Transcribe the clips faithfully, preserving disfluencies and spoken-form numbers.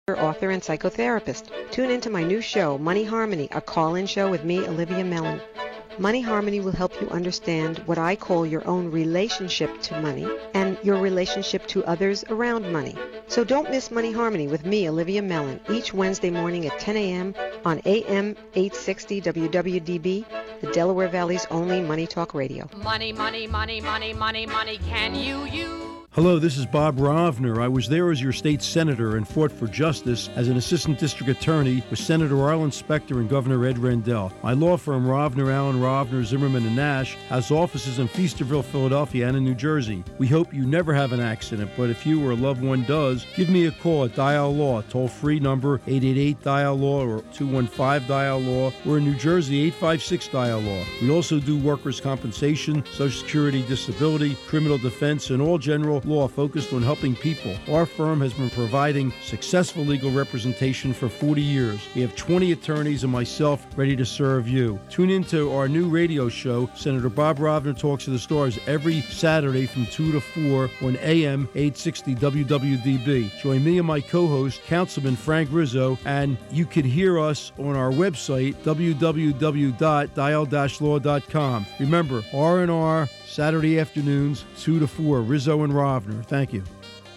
Author and psychotherapist. Tune into my new show, Money Harmony, a call-in show with me, Olivia Mellon. Money Harmony will help you understand what I call your own relationship to money and your relationship to others around money. So don't miss Money Harmony with me, Olivia Mellon, each Wednesday morning at ten a.m. on A M eight sixty W W D B, the Delaware Valley's only Money Talk Radio. Money, money, money, money, money, money, can you use? Hello, this is Bob Rovner. I was there as your state senator and fought for justice as an assistant district attorney with Senator Arlen Specter and Governor Ed Rendell. My law firm, Rovner, Allen, Rovner, Zimmerman, and Nash, has offices in Feasterville, Philadelphia, and in New Jersey. We hope you never have an accident, but if you or a loved one does, give me a call at Dial Law, toll-free number eight eight eight, dial law or two one five, dial law, or in New Jersey, eight five six, dial law. We also do workers' compensation, Social Security, disability, criminal defense, and all general law focused on helping people. Our firm has been providing successful legal representation for forty years. We have twenty attorneys and myself ready to serve you. Tune into our new radio show, Senator Bob Rovner Talks to the Stars, every Saturday from two to four on A M eight sixty W W D B. Join me and my co-host, Councilman Frank Rizzo, and you can hear us on our website, w w w dot dial dash law dot com. Remember, R and R, Saturday afternoons, two to four, Rizzo and Rovner. Thank you.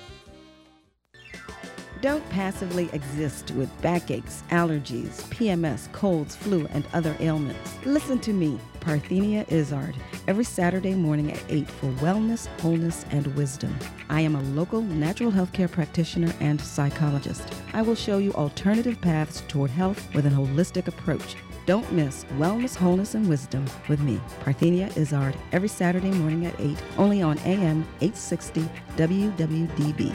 Don't passively exist with backaches, allergies, P M S, colds, flu, and other ailments. Listen to me, Parthenia Izzard, every Saturday morning at eight for wellness, wholeness, and wisdom. I am a local natural health care practitioner and psychologist. I will show you alternative paths toward health with an holistic approach. Don't miss Wellness, Wholeness, and Wisdom with me, Parthenia Izzard, every Saturday morning at eight, only on A M eight sixty W W D B.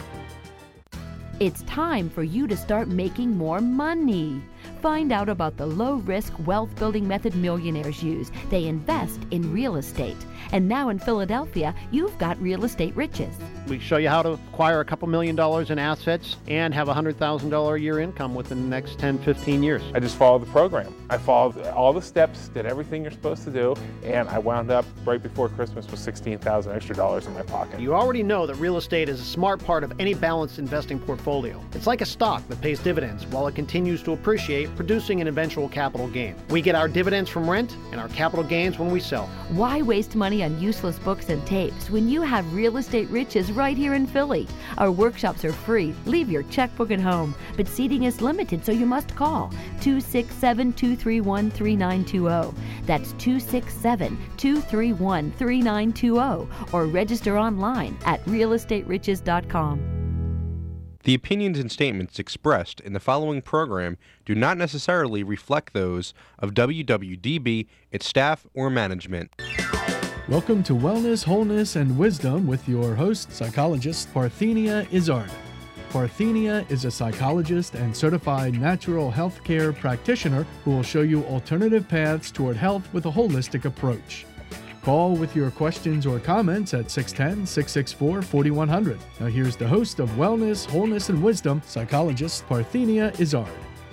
It's time for you to start making more money. Find out about the low-risk wealth-building method millionaires use. They invest in real estate. And now in Philadelphia, you've got Real Estate Riches. We show you how to acquire a couple million dollars in assets and have a one hundred thousand dollars a year income within the next ten, fifteen years. I just followed the program. I followed all the steps, did everything you're supposed to do, and I wound up right before Christmas with sixteen thousand extra dollars in my pocket. You already know that real estate is a smart part of any balanced investing portfolio. It's like a stock that pays dividends while it continues to appreciate, producing an eventual capital gain. We get our dividends from rent and our capital gains when we sell. Why waste money on useless books and tapes when you have Real Estate Riches right here in Philly? Our workshops are free. Leave your checkbook at home. But seating is limited, so you must call two six seven, two three one, three nine two zero. That's two six seven, two three one, three nine two zero. Or register online at real estate riches dot com. The opinions and statements expressed in the following program do not necessarily reflect those of W W D B, its staff, or management. Welcome to Wellness, Wholeness, and Wisdom with your host, psychologist Parthenia Izzard. Parthenia is a psychologist and certified natural health care practitioner who will show you alternative paths toward health with a holistic approach. Call with your questions or comments at six one zero, six six four, four one zero zero. Now here's the host of Wellness, Wholeness, and Wisdom, psychologist Parthenia Izzard.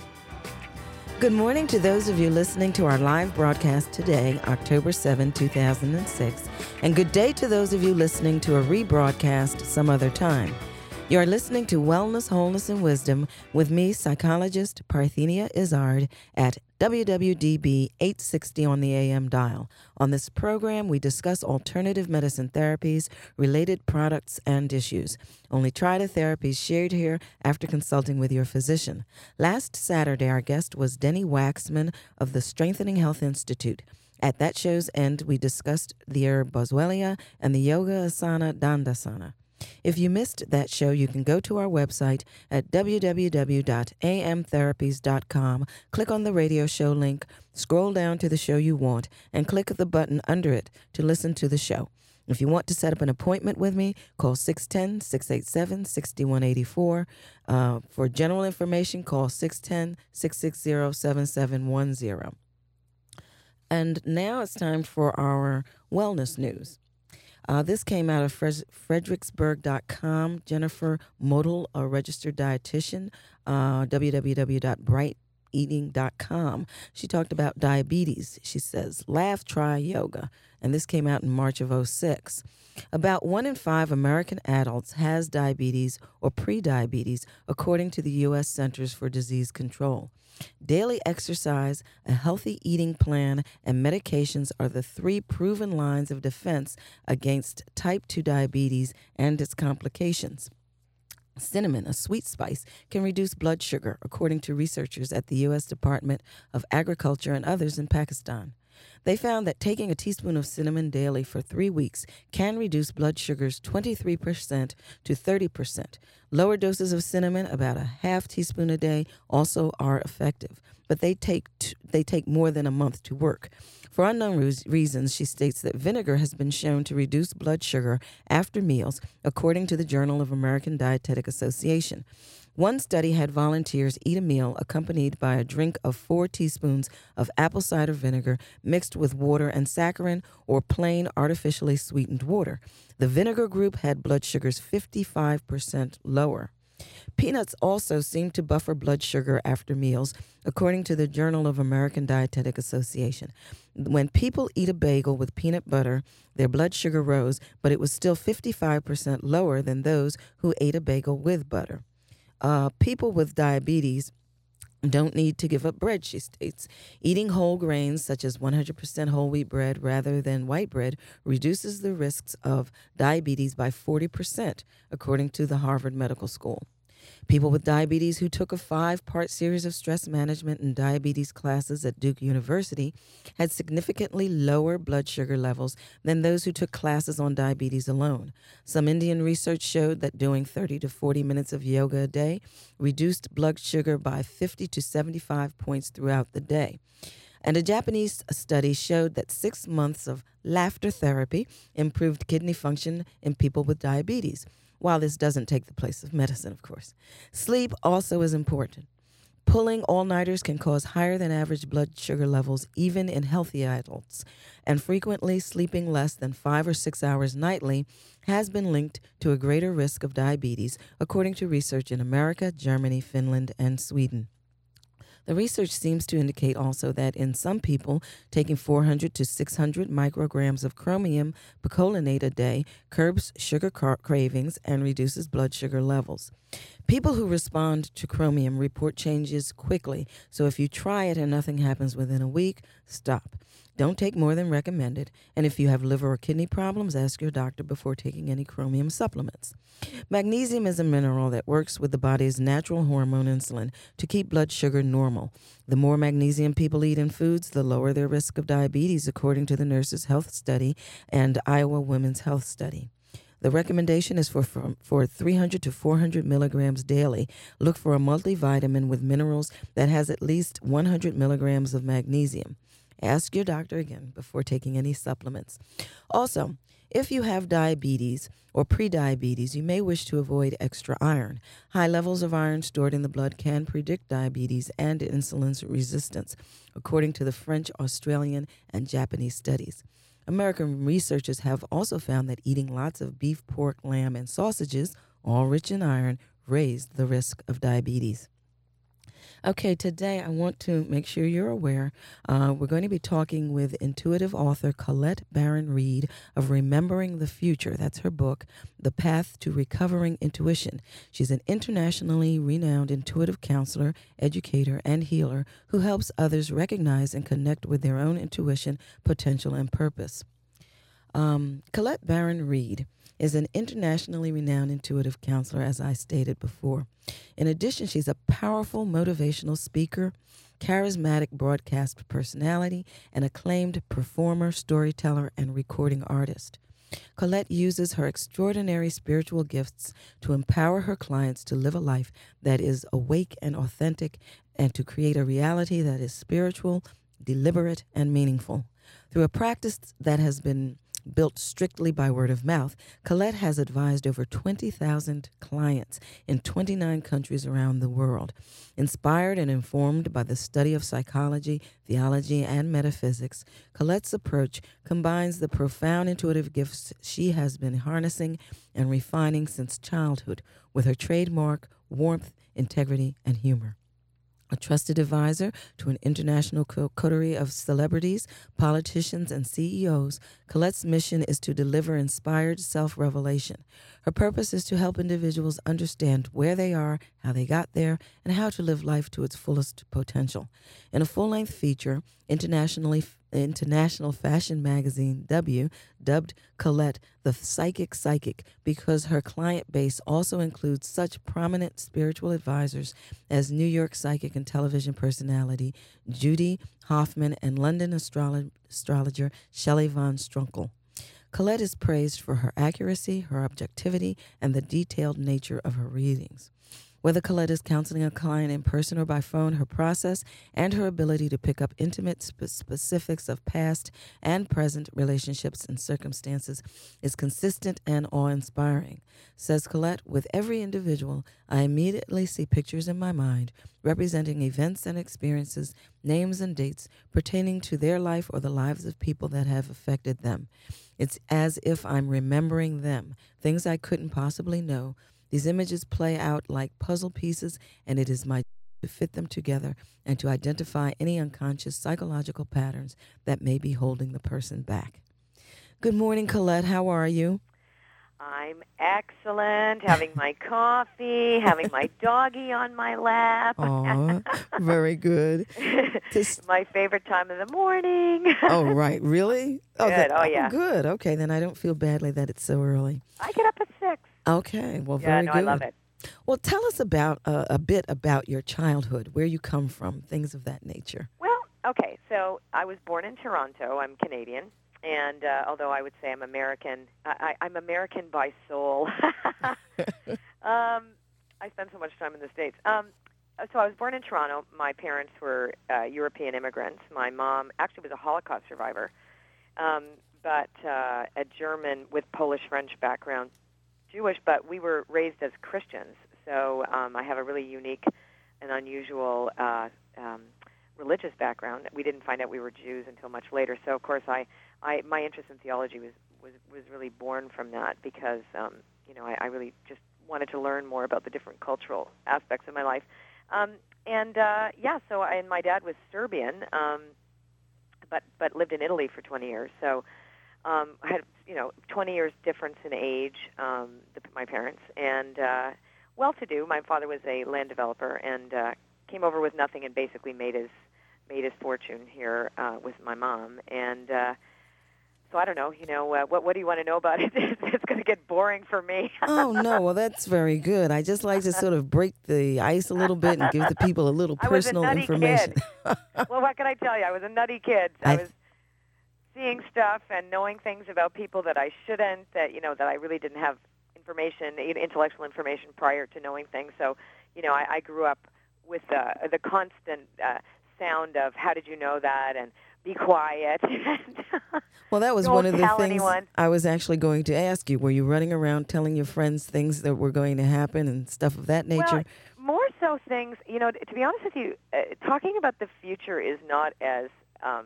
Good morning to those of you listening to our live broadcast today, October seventh, two thousand six, and good day to those of you listening to a rebroadcast some other time. You are listening to Wellness, Wholeness, and Wisdom with me, psychologist Parthenia Izzard, at W W D B eight sixty on the A M dial. On this program, we discuss alternative medicine therapies, related products, and issues. Only try the therapies shared here after consulting with your physician. Last Saturday, our guest was Denny Waxman of the Strengthening Health Institute. At that show's end, we discussed the herb Boswellia and the Yoga Asana Dandasana. If you missed that show, you can go to our website at w w w dot a m therapies dot com, click on the radio show link, scroll down to the show you want, and click the button under it to listen to the show. If you want to set up an appointment with me, call six one zero, six eight seven, six one eight four. Uh, for general information, call six one zero, six six zero, seven seven one zero. And now it's time for our wellness news. Uh, this came out of Fres- Fredericksburg dot com. Jennifer Model, a registered dietitian, uh, w w w dot bright eating dot com. She talked about diabetes. She says, laugh, try yoga. And this came out in March of oh six. About one in five American adults has diabetes or prediabetes, according to the U S Centers for Disease Control. Daily exercise, a healthy eating plan, and medications are the three proven lines of defense against type two diabetes and its complications. Cinnamon, a sweet spice, can reduce blood sugar, according to researchers at the U S Department of Agriculture and others in Pakistan. They found that taking a teaspoon of cinnamon daily for three weeks can reduce blood sugars twenty-three percent to thirty percent. Lower doses of cinnamon, about a half teaspoon a day, also are effective, but they take t- they take more than a month to work. For unknown re- reasons, she states that vinegar has been shown to reduce blood sugar after meals, according to the Journal of American Dietetic Association. One study had volunteers eat a meal accompanied by a drink of four teaspoons of apple cider vinegar mixed with water and saccharin or plain artificially sweetened water. The vinegar group had blood sugars fifty-five percent lower. Peanuts also seem to buffer blood sugar after meals, according to the Journal of American Dietetic Association. When people eat a bagel with peanut butter, their blood sugar rose, but it was still fifty-five percent lower than those who ate a bagel with butter. Uh, people with diabetes don't need to give up bread, she states. Eating whole grains, such as one hundred percent whole wheat bread rather than white bread, reduces the risks of diabetes by forty percent, according to the Harvard Medical School. People with diabetes who took a five-part series of stress management and diabetes classes at Duke University had significantly lower blood sugar levels than those who took classes on diabetes alone. Some Indian research showed that doing thirty to forty minutes of yoga a day reduced blood sugar by fifty to seventy-five points throughout the day. And a Japanese study showed that six months of laughter therapy improved kidney function in people with diabetes. While this doesn't take the place of medicine, of course. Sleep also is important. Pulling all-nighters can cause higher than average blood sugar levels even in healthy adults, and frequently sleeping less than five or six hours nightly has been linked to a greater risk of diabetes, according to research in America, Germany, Finland, and Sweden. The research seems to indicate also that in some people, taking four hundred to six hundred micrograms of chromium picolinate a day curbs sugar car- cravings and reduces blood sugar levels. People who respond to chromium report changes quickly, so if you try it and nothing happens within a week, stop. Don't take more than recommended, and if you have liver or kidney problems, ask your doctor before taking any chromium supplements. Magnesium is a mineral that works with the body's natural hormone insulin to keep blood sugar normal. The more magnesium people eat in foods, the lower their risk of diabetes, according to the Nurses' Health Study and Iowa Women's Health Study. The recommendation is for, for, for three hundred to four hundred milligrams daily. Look for a multivitamin with minerals that has at least one hundred milligrams of magnesium. Ask your doctor again before taking any supplements. Also, if you have diabetes or prediabetes, you may wish to avoid extra iron. High levels of iron stored in the blood can predict diabetes and insulin resistance, according to the French, Australian, and Japanese studies. American researchers have also found that eating lots of beef, pork, lamb, and sausages, all rich in iron, raise the risk of diabetes. Okay, today I want to make sure you're aware uh, we're going to be talking with intuitive author Colette Baron-Reid of Remembering the Future. That's her book, The Path to Recovering Intuition. She's an internationally renowned intuitive counselor, educator, and healer who helps others recognize and connect with their own intuition, potential, and purpose. Um, Colette Baron-Reid is an internationally renowned intuitive counselor, as I stated before. In addition, she's a powerful motivational speaker, charismatic broadcast personality, and acclaimed performer, storyteller, and recording artist. Colette uses her extraordinary spiritual gifts to empower her clients to live a life that is awake and authentic, and to create a reality that is spiritual, deliberate, and meaningful. Through a practice that has been built strictly by word of mouth, Colette has advised over twenty thousand clients in twenty-nine countries around the world. Inspired and informed by the study of psychology, theology, and metaphysics, Colette's approach combines the profound intuitive gifts she has been harnessing and refining since childhood with her trademark warmth, integrity, and humor. A trusted advisor to an international co- coterie of celebrities, politicians, and C E Os, Colette's mission is to deliver inspired self-revelation. Her purpose is to help individuals understand where they are, how they got there, and how to live life to its fullest potential. In a full-length feature, internationally International Fashion Magazine, W, dubbed Colette the Psychic Psychic because her client base also includes such prominent spiritual advisors as New York psychic and television personality Judy Hoffman and London astrolo- astrologer Shelley Von Strunkel. Colette is praised for her accuracy, her objectivity, and the detailed nature of her readings. Whether Colette is counseling a client in person or by phone, her process and her ability to pick up intimate spe- specifics of past and present relationships and circumstances is consistent and awe-inspiring. Says Colette, with every individual, I immediately see pictures in my mind representing events and experiences, names and dates pertaining to their life or the lives of people that have affected them. It's as if I'm remembering them, things I couldn't possibly know. These images play out like puzzle pieces, and it is my job to fit them together and to identify any unconscious psychological patterns that may be holding the person back. Good morning, Colette. How are you? I'm excellent, having my coffee, having my doggie on my lap. Oh, very good. This... my favorite time of the morning. Oh, right. Really? Oh, good. that, oh, yeah. Oh, good. Okay, then I don't feel badly that it's so early. I get up at six. Okay, well, yeah, very no, good. I love it. Well, tell us about uh, a bit about your childhood, where you come from, things of that nature. Well, okay, so I was born in Toronto. I'm Canadian, and uh, although I would say I'm American, I, I, I'm American by soul. um, I spend so much time in the States. Um, so I was born in Toronto. My parents were uh, European immigrants. My mom actually was a Holocaust survivor, um, but uh, a German with Polish-French background. Jewish, but we were raised as Christians, so um, I have a really unique and unusual uh, um, religious background. We didn't find out we were Jews until much later. So, of course, I, I my interest in theology was, was, was really born from that because, um, you know, I, I really just wanted to learn more about the different cultural aspects of my life. Um, and, uh, yeah, so I, and my dad was Serbian, um, but, but lived in Italy for twenty years, so... Um, I had, you know, twenty years difference in age, um, the, my parents, and uh, well-to-do. My father was a land developer and uh, came over with nothing and basically made his made his fortune here uh, with my mom. And uh, so I don't know, you know, uh, what what do you want to know about it? It's going to get boring for me. Oh, no, well, that's very good. I just like to sort of break the ice a little bit and give the people a little personal I was a nutty information. Kid. Well, what can I tell you? I was a nutty kid. I, I was... seeing stuff and knowing things about people that I shouldn't, that, you know, that I really didn't have information, intellectual information prior to knowing things. So, you know, I, I grew up with uh, the constant uh, sound of, how did you know that? And be quiet. Well, that was Don't one of the tell things anyone. I was actually going to ask you. Were you running around telling your friends things that were going to happen and stuff of that nature? Well, more so things, you know, to be honest with you, uh, talking about the future is not as... Um,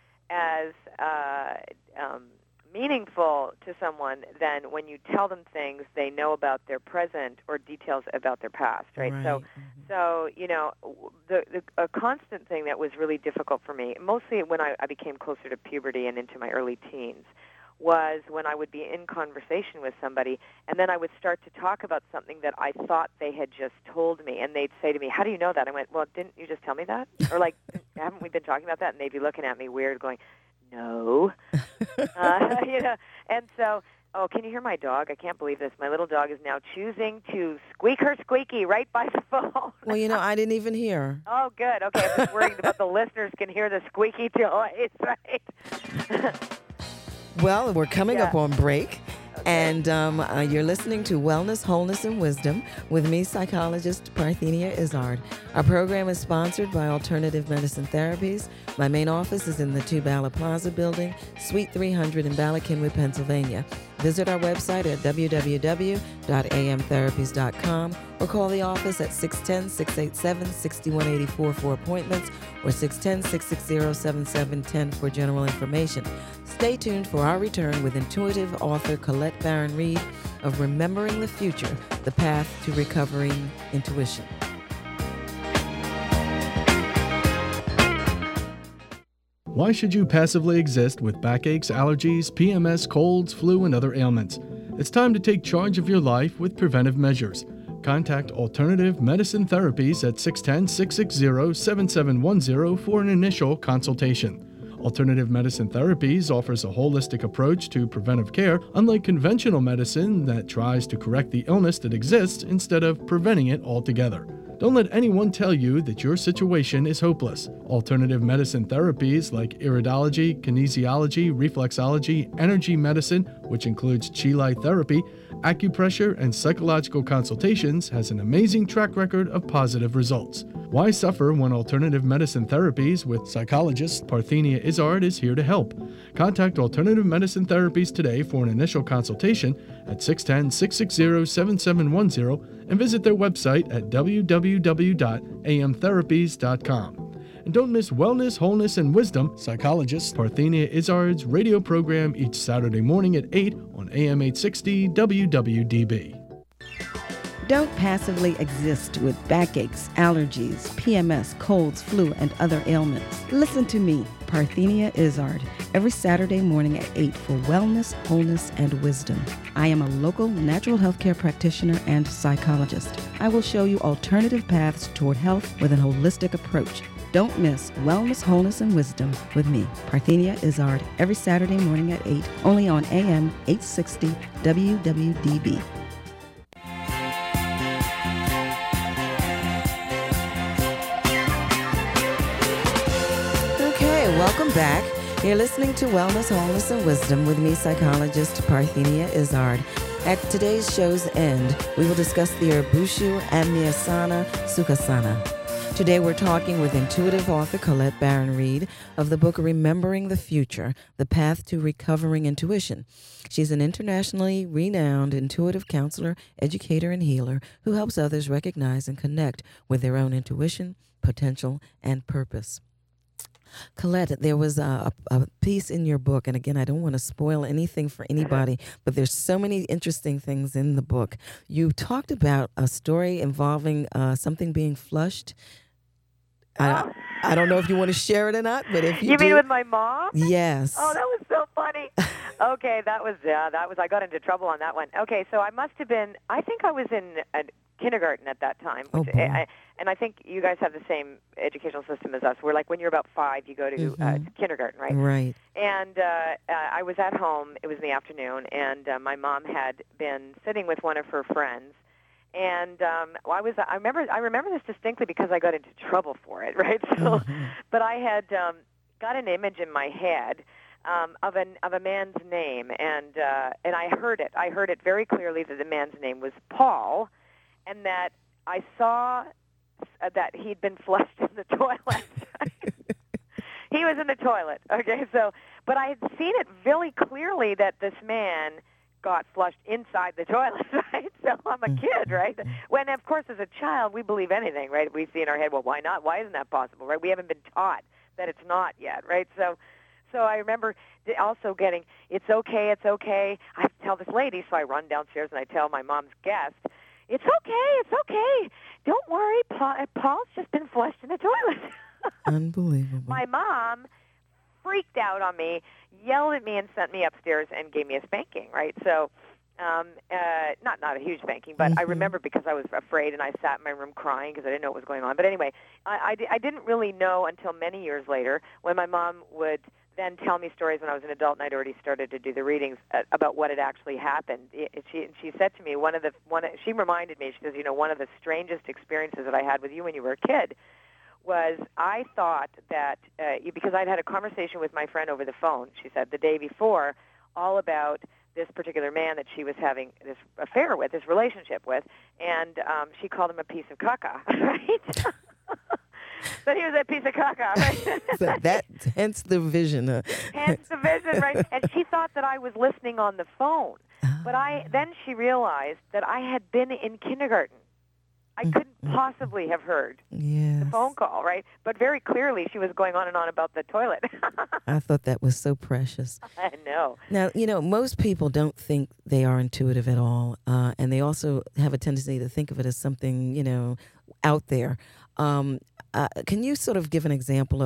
as uh, um, meaningful to someone than when you tell them things they know about their present or details about their past, right? Right. So, Mm-hmm. so you know, the, the a constant thing that was really difficult for me, mostly when I, I became closer to puberty and into my early teens, was when I would be in conversation with somebody, and then I would start to talk about something that I thought they had just told me, and they'd say to me, how do you know that? I went, well, didn't you just tell me that? Or like, haven't we been talking about that? And they'd be looking at me weird, going, no. uh, you know, and so, oh, can you hear my dog? I can't believe this. My little dog is now choosing to squeak her squeaky right by the phone. Well, you know, I didn't even hear. Oh, good. Okay, I'm just worried about the listeners can hear the squeaky noise, right? Well, we're coming Yeah. up on break, Okay. and um, uh, you're listening to Wellness, Wholeness, and Wisdom with me, psychologist Parthenia Izzard. Our program is sponsored by Alternative Medicine Therapies. My main office is in the Two Bala Plaza building, Suite three hundred in Bala Cynwyd, Pennsylvania. Visit our website at w w w dot a m therapies dot com or call the office at six one zero, six eight seven, six one eight four for appointments or six one zero, six six zero, seven seven one zero for general information. Stay tuned for our return with intuitive author Colette Baron-Reid of Remembering the Future, The Path to Recovering Intuition. Why should you passively exist with backaches, allergies, P M S, colds, flu, and other ailments? It's time to take charge of your life with preventive measures. Contact Alternative Medicine Therapies at six one zero, six six zero, seven seven one zero for an initial consultation. Alternative Medicine Therapies offers a holistic approach to preventive care, unlike conventional medicine that tries to correct the illness that exists instead of preventing it altogether. Don't let anyone tell you that your situation is hopeless. Alternative medicine therapies like iridology, kinesiology, reflexology, energy medicine, which includes Chi Light therapy, acupressure, and psychological consultations, has an amazing track record of positive results. Why suffer when alternative medicine therapies with psychologist Parthenia Izzard is here to help? Contact Alternative Medicine Therapies today for an initial consultation at six one zero, six six zero, seven seven one zero and visit their website at w w w dot a m therapies dot com. And don't miss Wellness, Wholeness, and Wisdom, psychologist Parthenia Izzard's radio program each Saturday morning at eight on A M eight sixty W W D B. Don't passively exist with backaches, allergies, P M S, colds, flu, and other ailments. Listen to me, Parthenia Izzard, every Saturday morning at eight for Wellness, Wholeness, and Wisdom. I am a local natural healthcare practitioner and psychologist. I will show you alternative paths toward health with an holistic approach. Don't miss Wellness, Wholeness, and Wisdom with me, Parthenia Izzard, every Saturday morning at eight, only on A M eight sixty W W D B. Welcome back. You're listening to Wellness, Wholeness, and Wisdom with me, psychologist Parthenia Izzard. At today's show's end, we will discuss the Urbushu and the Asana Sukhasana. Today we're talking with intuitive author Colette Baron-Reid of the book Remembering the Future, The Path to Recovering Intuition. She's an internationally renowned intuitive counselor, educator, and healer who helps others recognize and connect with their own intuition, potential, and purpose. Colette, there was a, a piece in your book, and again, I don't want to spoil anything for anybody, but there's so many interesting things in the book. You talked about a story involving uh, something being flushed. I, I don't know if you want to share it or not, but if you You do, mean with my mom? Yes. Oh, that was so funny. Okay, that was, yeah, that was, I got into trouble on that one. Okay, so I must have been, I think I was in a kindergarten at that time. Which Oh, boy. I, and I think you guys have the same educational system as us. We're like, when you're about five, you go to Mhm. uh, kindergarten, right? Right. And uh, uh, I was at home. It was in the afternoon, and uh, my mom had been sitting with one of her friends. And um, well, I was. I remember. I remember this distinctly because I got into trouble for it, right? So, Mhm. but I had um, got an image in my head um, of an of a man's name, and uh, and I heard it. I heard it very clearly that the man's name was Paul, and that I saw uh, that he'd been flushed in the toilet. He was in the toilet. Okay, so but I had seen it really clearly that this man got flushed inside the toilet, right? So I'm a kid, right? When, of course, as a child, we believe anything, right? We see in our head, well, why not? Why isn't that possible, right? We haven't been taught that it's not yet, right? So so I remember also getting, it's okay, it's okay. I tell this lady, so I run downstairs and I tell my mom's guest, it's okay, it's okay. Don't worry, Paul, Paul's just been flushed in the toilet. Unbelievable. My mom freaked out on me, yelled at me, and sent me upstairs and gave me a spanking, right? So, um, uh, not not a huge spanking, but Mm-hmm. I remember because I was afraid and I sat in my room crying because I didn't know what was going on. But anyway, I, I, di- I didn't really know until many years later when my mom would then tell me stories when I was an adult and I'd already started to do the readings uh, about what had actually happened. It, it, she, she said to me, one of the, one, of- she reminded me, she says, you know, one of the strangest experiences that I had with you when you were a kid was I thought that, uh, you, because I'd had a conversation with my friend over the phone, she said, the day before, all about this particular man that she was having this affair with, this relationship with, and um, she called him a piece of caca, right? But he was a piece of caca, right? So that, hence the vision. Uh, Hence the vision, right? And she thought that I was listening on the phone. But I then she realized that I had been in kindergarten. I couldn't possibly have heard yes. the phone call, right? But very clearly she was going on and on about the toilet. I thought that was so precious. I know. Now, you know, most people don't think they are intuitive at all, uh, and they also have a tendency to think of it as something, you know, out there. Um, uh, can you sort of give an example of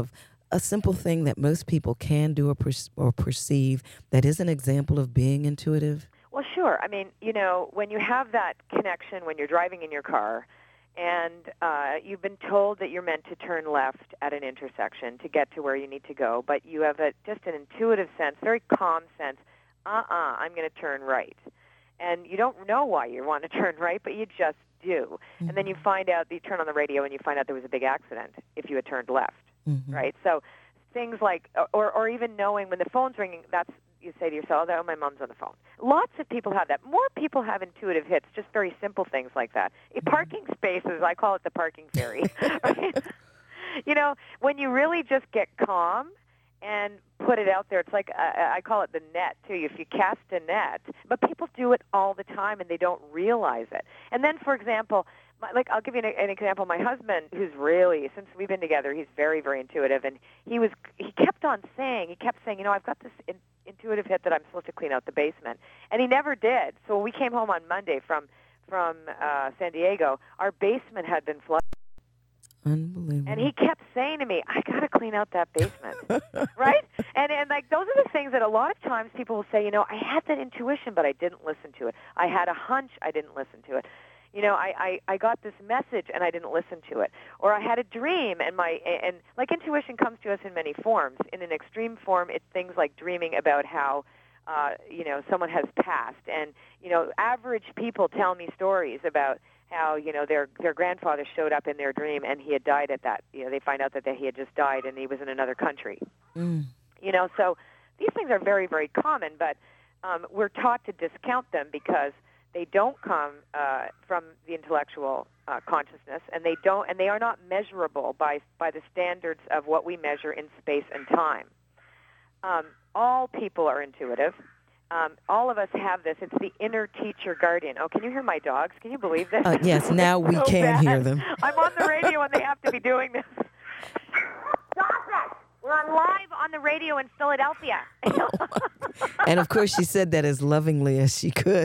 a simple thing that most people can do or, per- or perceive that is an example of being intuitive? Well, sure. I mean, you know, when you have that connection when you're driving in your car and uh, you've been told that you're meant to turn left at an intersection to get to where you need to go, but you have a, just an intuitive sense, very calm sense, uh-uh, I'm going to turn right. And you don't know why you want to turn right, but you just do. Mm-hmm. And then you find out, you turn on the radio and you find out there was a big accident if you had turned left, mm-hmm. right? So things like, or, or even knowing when the phone's ringing, that's, you say to yourself, oh, my mom's on the phone. Lots of people have that. More people have intuitive hits, just very simple things like that. Mm-hmm. Parking spaces, I call it the parking fairy. Right? You know, when you really just get calm and put it out there, it's like, uh, I call it the net, too. If you cast a net, but people do it all the time and they don't realize it. And then, for example, my, like I'll give you an, an example. My husband, who's really, since we've been together, he's very, very intuitive, and he was, he kept on saying, he kept saying, you know, I've got this in, intuitive hit that I'm supposed to clean out the basement, and he never did. So when we came home on Monday from from uh, San Diego, our basement had been flooded. Unbelievable. And he kept saying to me, I got to clean out that basement, right? And and like those are the things that a lot of times people will say, you know, I had that intuition, but I didn't listen to it. I had a hunch, I didn't listen to it. You know, I, I, I got this message and I didn't listen to it. Or I had a dream and my and like intuition comes to us in many forms. In an extreme form, it's things like dreaming about how uh, you know, someone has passed. And, you know, average people tell me stories about how, you know, their their grandfather showed up in their dream and he had died at that. You know, they find out that he had just died and he was in another country. Mm. You know, so these things are very, very common, but um, we're taught to discount them because they don't come uh, from the intellectual uh, consciousness, and they don't, and they are not measurable by by the standards of what we measure in space and time. Um, all people are intuitive. Um, all of us have this. It's the inner teacher guardian. Oh, can you hear my dogs? Can you believe this? Uh, yes, now we so can bad. hear them. I'm on the radio and they have to be doing this. Stop it! We're on live on the radio in Philadelphia. And of course, she said that as lovingly as she could.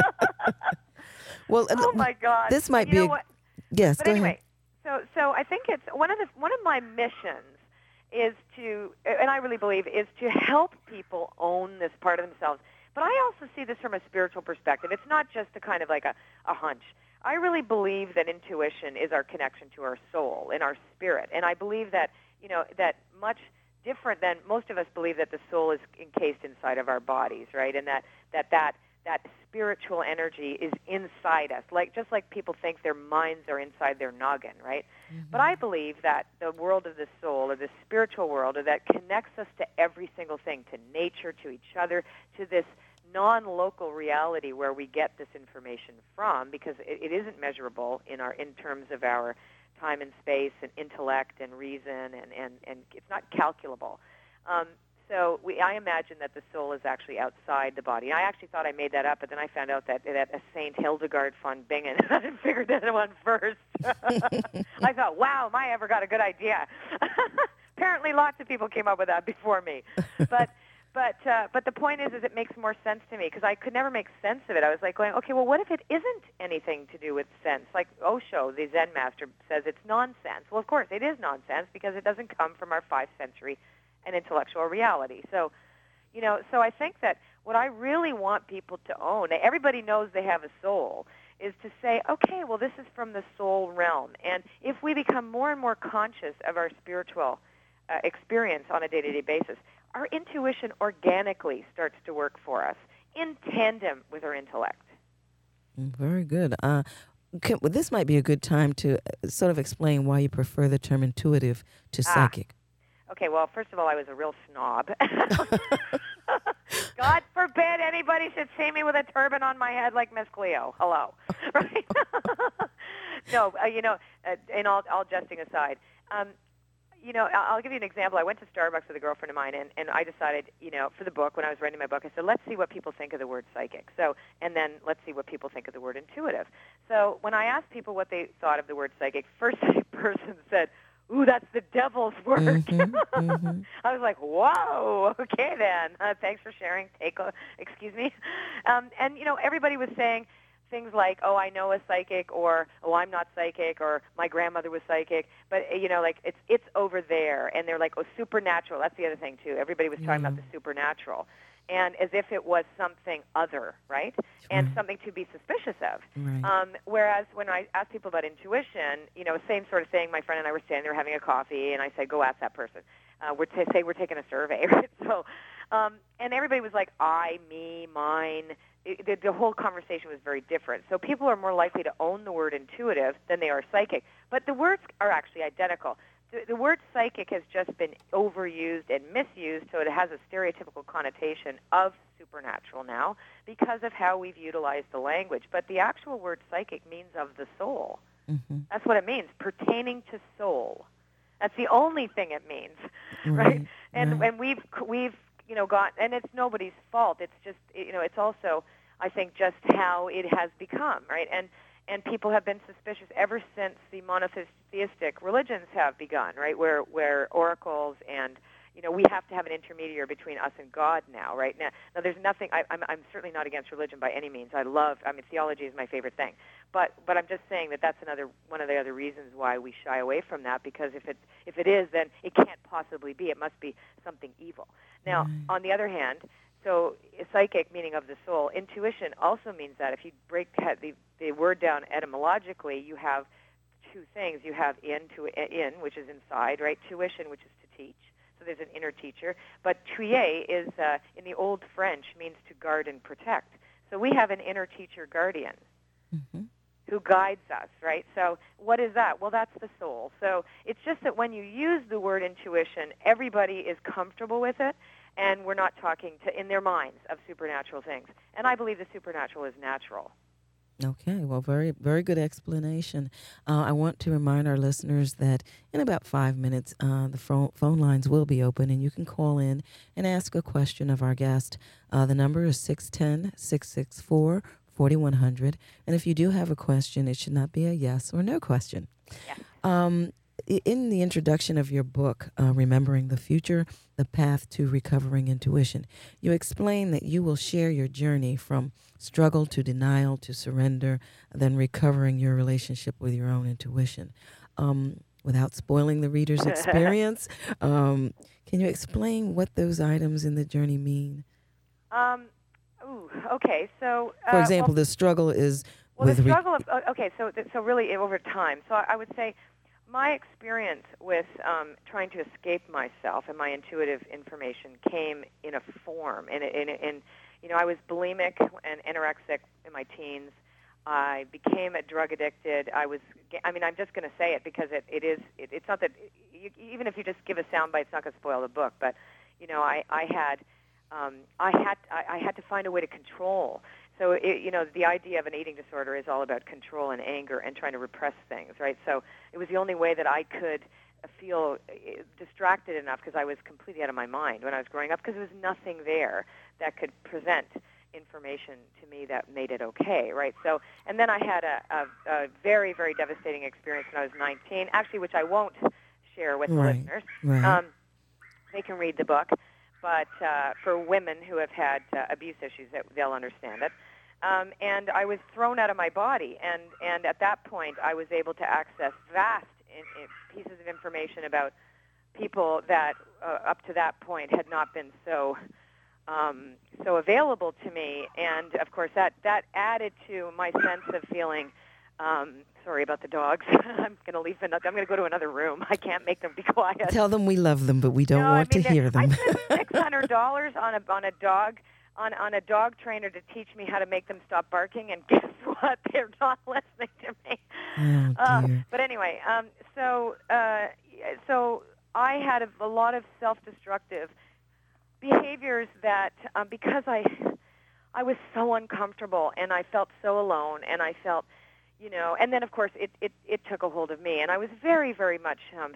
Well, oh my God! This might you be. Know A, what? yes, but go anyway, ahead. so so I think it's one of the one of my missions is to, and I really believe, is to help people own this part of themselves. But I also see this from a spiritual perspective. It's not just a kind of like a, a hunch. I really believe that intuition is our connection to our soul and our spirit. And I believe that, you know, that much different than most of us believe that the soul is encased inside of our bodies, right? And that that, that that spiritual energy is inside us, like just like people think their minds are inside their noggin, right? Mm-hmm. But I believe that the world of the soul, or the spiritual world, or that connects us to every single thing, to nature, to each other, to this non-local reality where we get this information from, because it, it isn't measurable in our in terms of our time and space and intellect and reason, and, and, and it's not calculable. Um, So we, I imagine that the soul is actually outside the body. And I actually thought I made that up, but then I found out that that a Saint Hildegard von Bingen figured that one first. I thought, wow, am I ever got a good idea? Apparently, lots of people came up with that before me. But but uh, but the point is, is it makes more sense to me because I could never make sense of it. I was like going, okay, well, what if it isn't anything to do with sense? Like Osho, the Zen master, says it's nonsense. Well, of course, it is nonsense because it doesn't come from our five sensory and intellectual reality. So, you know, so I think that what I really want people to own, everybody knows they have a soul, is to say, okay, well, this is from the soul realm. And if we become more and more conscious of our spiritual uh, experience on a day-to-day basis, our intuition organically starts to work for us in tandem with our intellect. Very good. Uh, can, well, this might be a good time to sort of explain why you prefer the term intuitive to ah. psychic. Okay, well, first of all, I was a real snob. God forbid anybody should see me with a turban on my head like Miss Cleo. Hello. Right? No, uh, you know, uh, and all, all jesting aside, um, you know, I'll give you an example. I went to Starbucks with a girlfriend of mine, and, and I decided, you know, for the book, when I was writing my book, I said, let's see what people think of the word psychic. So, and then let's see what people think of the word intuitive. So when I asked people what they thought of the word psychic, first person said, ooh, that's the devil's work. Mm-hmm, mm-hmm. I was like, whoa, okay then. Uh, thanks for sharing. Take a, excuse me. Um, and, you know, everybody was saying, things like, oh, I know a psychic, or oh, I'm not psychic, or my grandmother was psychic. But, you know, like it's it's over there. And they're like, oh, supernatural. That's the other thing, too. Everybody was talking mm. about the supernatural. And as if it was something other, right? And right. something to be suspicious of. Right. Um, whereas when I ask people about intuition, you know, same sort of thing. My friend and I were standing there having a coffee, and I said, go ask that person. Uh, we're t- say we're taking a survey, right? So, um, and everybody was like, I, me, mine. It, the, the whole conversation was very different. So people are more likely to own the word intuitive than they are psychic. But the words are actually identical. The, the word psychic has just been overused and misused, so it has a stereotypical connotation of supernatural now because of how we've utilized the language. But the actual word psychic means of the soul. Mm-hmm. That's what it means, pertaining to soul. That's the only thing it means, right? right? And right. and we've we've you know got, and it's nobody's fault. It's just you know it's also I think just how it has become, right? And And people have been suspicious ever since the monotheistic religions have begun, right? Where where oracles and you know we have to have an intermediary between us and God now, right? Now, now there's nothing. I, I'm I'm certainly not against religion by any means. I love. I mean, theology is my favorite thing. But but I'm just saying that that's another one of the other reasons why we shy away from that, because if it if it is, then it can't possibly be. It must be something evil. Now, right. on the other hand. So psychic, meaning of the soul. Intuition also means that if you break the, the word down etymologically, you have two things. You have in, to, in, which is inside, right? Tuition, which is to teach. So there's an inner teacher. But tuer is, uh, in the old French, means to guard and protect. So we have an inner teacher guardian mm-hmm. who guides us, right? So what is that? Well, that's the soul. So it's just that when you use the word intuition, everybody is comfortable with it. And we're not talking to, in their minds, of supernatural things. And I believe the supernatural is natural. Okay, well, very, very good explanation. Uh, I want to remind our listeners that in about five minutes, uh, the phone, phone lines will be open, and you can call in and ask a question of our guest. Uh, the number is six one zero, six six four, four one zero zero. And if you do have a question, it should not be a yes or no question. Yes. Um, in the introduction of your book, uh, Remembering the Future, The Path to Recovering Intuition, you explain that you will share your journey from struggle to denial to surrender, then recovering your relationship with your own intuition. Um, without spoiling the reader's experience, um, can you explain what those items in the journey mean? Um, ooh, okay, so... Uh, For example, well, the struggle is... Well, with the struggle of... Okay, so so really over time. So I would say... My experience with um, trying to escape myself and my intuitive information came in a form. In, in, in, you know, I was bulimic and anorexic in my teens. I became a drug addicted. I was. I mean, I'm just going to say it because it, it is. It, it's not that. You, even if you just give a soundbite, it's not going to spoil the book. But you know, I, I had. Um, I had. I, I had to find a way to control. So, it, you know, the idea of an eating disorder is all about control and anger and trying to repress things, right? So it was the only way that I could feel distracted enough because I was completely out of my mind when I was growing up because there was nothing there that could present information to me that made it okay, right? So, and then I had a, a, a very, very devastating experience when I was nineteen, actually, which I won't share with right. the listeners. Right. Um, they can read the book. But uh, for women who have had uh, abuse issues, they'll understand it. Um, and I was thrown out of my body, and, and at that point, I was able to access vast in, in pieces of information about people that, uh, up to that point, had not been so um, so available to me. And of course, that that added to my sense of feeling. Um, sorry about the dogs. I'm going to leave another. I'm going to go to another room. I can't make them be quiet. Tell them we love them, but we don't no, want I mean, to hear them. I spent six hundred dollars on a on a dog on on a dog trainer to teach me how to make them stop barking, and guess what? They're not listening to me. Oh, uh, dear. but anyway, um, so uh, so I had a, a lot of self-destructive behaviors that um, because I I was so uncomfortable and I felt so alone and I felt. You know, and then of course it, it, it took a hold of me, and I was very, very much um,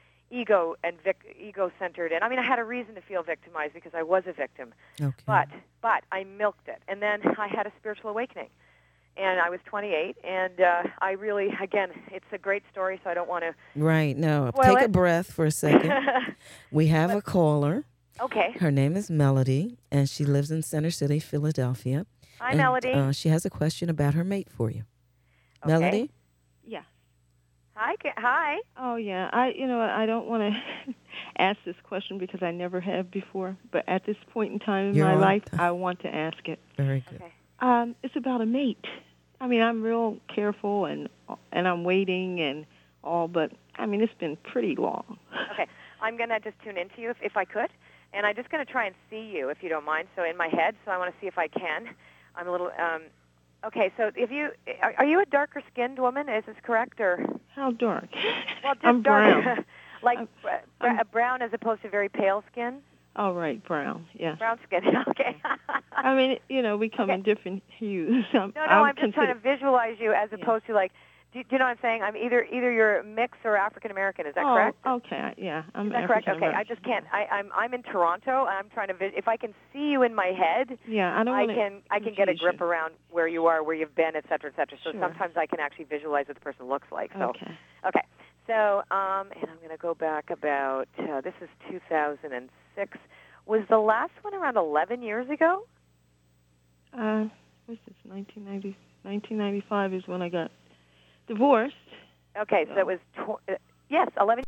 ego and vic- ego-centered. And I mean, I had a reason to feel victimized because I was a victim. Okay. But but I milked it, and then I had a spiritual awakening, and I was twenty-eight, and uh, I really, again, it's a great story, so I don't want to. Right. No. Well, take it, a breath for a second. We have but, a caller. Okay. Her name is Melody, and she lives in Center City, Philadelphia. Hi, and, Melody. Uh, she has a question about her mate for you. Okay. Melody? Yes. Hi. Ca- Hi. Oh, yeah. I, you know, I don't want to ask this question because I never have before, but at this point in time in You're my on life, time. I want to ask it. Very good. Okay. Um, it's about a mate. I mean, I'm real careful and and I'm waiting and all, but I mean, it's been pretty long. Okay. I'm going to just tune into you if, if I could, and I'm just going to try and see you if you don't mind. So in my head, so I want to see if I can. I'm a little. Um, okay. So if you are, are you a darker skinned woman? Is this correct or? How dark? Well, just I'm dark. brown. like I'm, br- br- I'm, brown as opposed to very pale skin. Oh, right, brown. Yeah. Brown skin. Okay. I mean, you know, we come Okay. in different hues. I'm, No, no, I'm, I'm just trying to visualize you as Yeah. opposed to like, do, do you know what I'm saying? I'm either either you're mixed or African American. Is that oh, correct? okay. Yeah, I'm Is that correct? African Okay, I just can't. I, I'm I'm in Toronto. And I'm trying to. Vis- if I can see you in my head, Yeah, I don't I want can I can get a grip you. around where you are, where you've been, et cetera, et cetera. So Sure. sometimes I can actually visualize what the person looks like. So Okay. okay. So um, and I'm going to go back about. Uh, this is two thousand six. Was the last one around eleven years ago? Uh, what's this? nineteen ninety, nineteen ninety-five is when I got divorced. Okay, so it was, tw- uh, yes, eleven.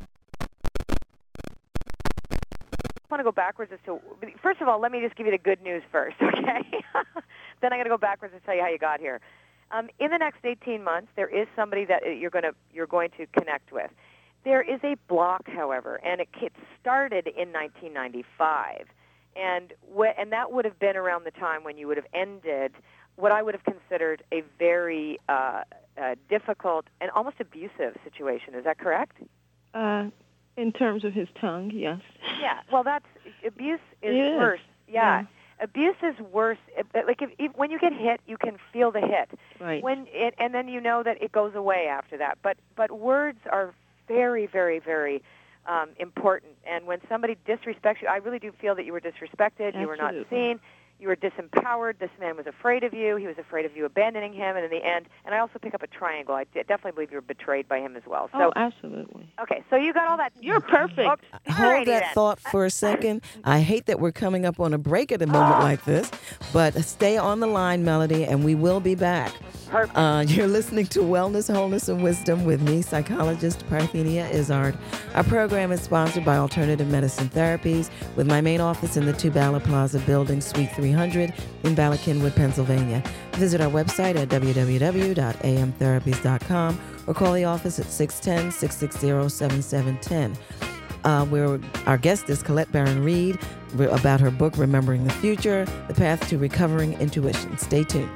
I want to go backwards as to, first of all, let me just give you the good news first, okay? Then I'm going to go backwards and tell you how you got here. Um, in the next eighteen months, there is somebody that you're going to you're going to connect with. There is a block, however, and it, it started in nineteen ninety-five, and wh- and that would have been around the time when you would have ended what I would have considered a very uh, uh, difficult and almost abusive situation. Is that correct? Uh, in terms of his tongue, yes. Yeah. Well, that's abuse is It is. worse. Yeah. Yeah. Abuse is worse. It- Like if, if when you get hit, you can feel the hit. Right. When it, and then you know that it goes away after that. But but words are very very very um, important. And when somebody disrespects you, I really do feel that you were disrespected. You were not Absolutely. seen. You were disempowered. This man was afraid of you. He was afraid of you abandoning him. And in the end, and I also pick up a triangle. I d- definitely believe you were betrayed by him as well. So oh, absolutely. okay, so you got all that. You're perfect. Okay, Hold alrighty that then. thought for a second. I hate that we're coming up on a break at a moment like this, but stay on the line, Melody, and we will be back. Perfect. Uh, you're listening to Wellness, Wholeness, and Wisdom with me, psychologist Parthenia Izzard. Our program is sponsored by Alternative Medicine Therapies, with my main office in the Two Bala Plaza building, Suite three hundred in Bala Cynwyd, Pennsylvania. Visit our website at w w w dot a m therapies dot com or call the office at six one zero, six six zero, seven seven one zero. Uh, where our guest is Colette Baron Reed re- about her book, Remembering the Future, The Path to Recovering Intuition. Stay tuned.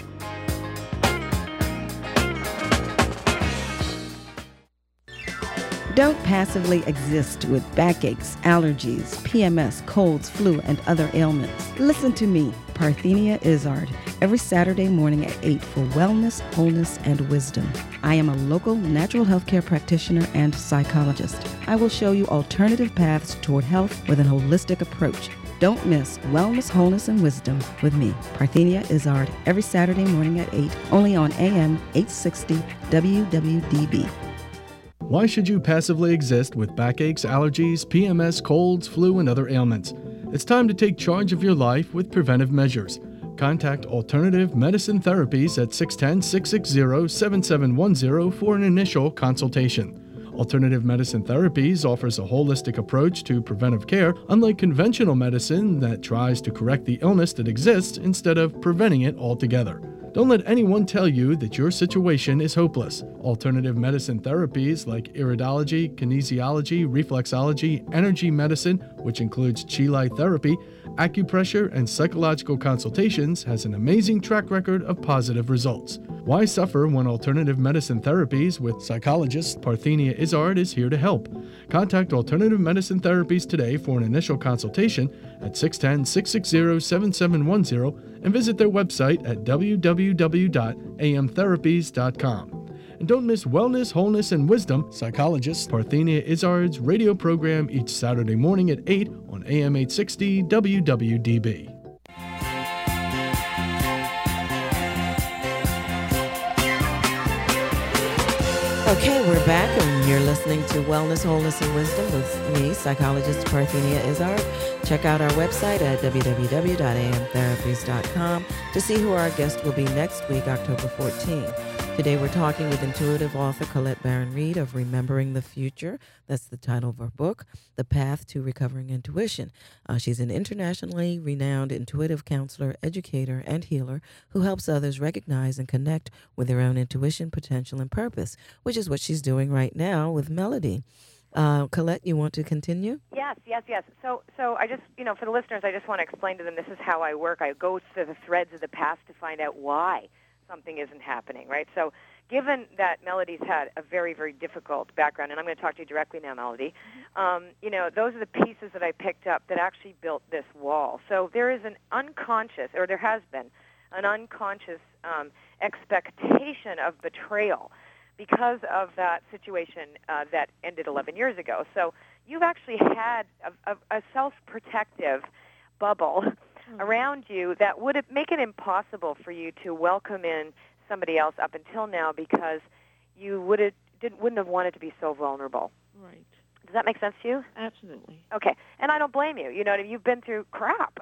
Don't passively exist with backaches, allergies, P M S, colds, flu, and other ailments. Listen to me, Parthenia Izzard, every Saturday morning at eight for Wellness, Wholeness, and Wisdom. I am a local natural healthcare practitioner and psychologist. I will show you alternative paths toward health with an holistic approach. Don't miss Wellness, Wholeness, and Wisdom with me, Parthenia Izzard, every Saturday morning at eight, only on A M eight sixty W W D B. Why should you passively exist with backaches, allergies, P M S, colds, flu, and other ailments? It's time to take charge of your life with preventive measures. Contact Alternative Medicine Therapies at six one zero, six six zero, seven seven one zero for an initial consultation. Alternative Medicine Therapies offers a holistic approach to preventive care, unlike conventional medicine that tries to correct the illness that exists instead of preventing it altogether. Don't let anyone tell you that your situation is hopeless. Alternative medicine therapies like iridology, kinesiology, reflexology, energy medicine, which includes Chi Light therapy, acupressure, and psychological consultations, has an amazing track record of positive results. Why suffer when Alternative Medicine Therapies with psychologist Parthenia Izzard is here to help? Contact Alternative Medicine Therapies today for an initial consultation at six one zero, six six zero, seven seven one zero and visit their website at w w w dot a m therapies dot com. And don't miss Wellness, Wholeness, and Wisdom, psychologist Parthenia Izzard's radio program each Saturday morning at eight on A M eight sixty W W D B. Okay, we're back, and you're listening to Wellness, Wholeness, and Wisdom with me, psychologist Parthenia Izzard. Check out our website at w w w dot a m therapies dot com to see who our guest will be next week, October fourteenth. Today we're talking with intuitive author Colette Baron-Reid of Remembering the Future. That's the title of her book, The Path to Recovering Intuition. Uh, she's an internationally renowned intuitive counselor, educator, and healer who helps others recognize and connect with their own intuition, potential, and purpose, which is what she's doing right now with Melody. Uh, Colette, you want to continue? Yes, yes, yes. So, so I just, you know, for the listeners, I just want to explain to them this is how I work. I go through the threads of the past to find out why something isn't happening, right? So given that Melody's had a very, very difficult background, and I'm going to talk to you directly now, Melody, um, you know, those are the pieces that I picked up that actually built this wall. So there is an unconscious, or there has been, an unconscious um, expectation of betrayal because of that situation uh, that ended eleven years ago. So you've actually had a, a, a self-protective bubble around you that would make it impossible for you to welcome in somebody else up until now because you would have, didn't, wouldn't have wanted to be so vulnerable. Right. Does that make sense to you? Absolutely. Okay. And I don't blame you. You know, you've been through crap.